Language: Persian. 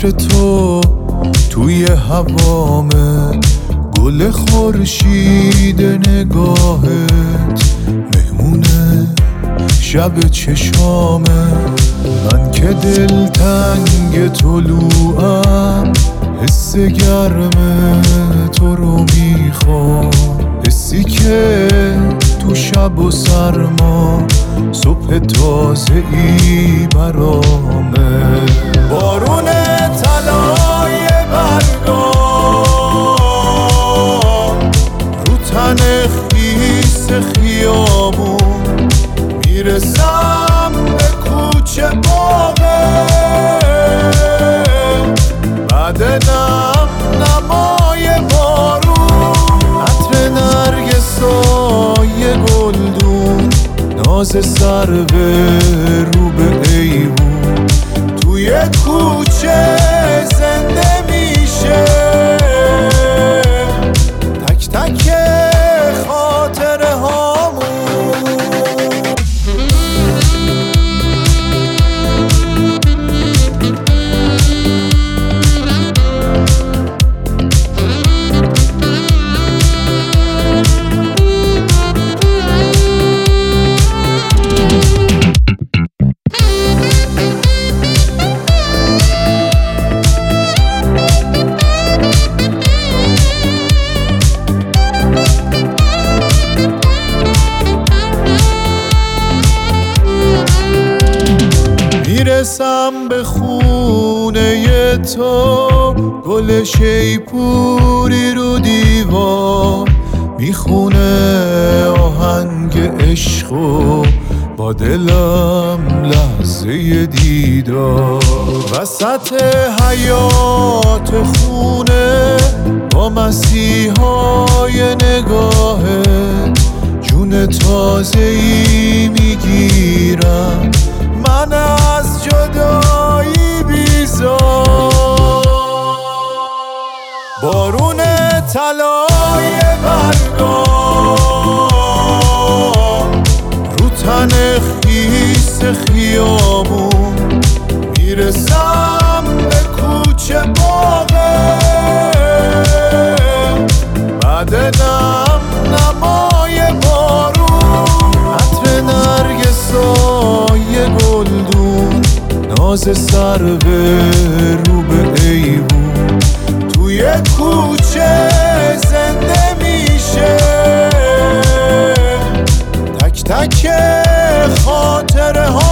عطر تو توی هوامه، گل خورشید نگاهت مهمونه شب چشامه. من که دلتنگ طلوعم، حس گرم تو رو میخوام، حسی که تو شب و سرما صبح تازه ای برامه. بارون طلای برگام رو تن خیس خیابون، میرسم به کوچه باغه، بعد نم نمای بارون، عطر نرگسای گلدون، ناز سرو رو به ایوون، توی کوچه زنده میشه تک تک خاطره هامون. میرسم به خونه تو، گل شیپوری رو دیوار میخونه آهنگ عشقو با دلم لحظه دیدار. وسط حیات خونه با مسیحای نگاهت جون تازه‌ای میگیرم، من از جدایی بیزار. بارون طلای برگام رو تن خیس خیابون، میرسم به کوچه باغه، بعد نم نمای بارون، عطر نرگسای گلدون، ناز سرو رو به ایوون، توی کوچه زنده میشه تک تک خاطره ها.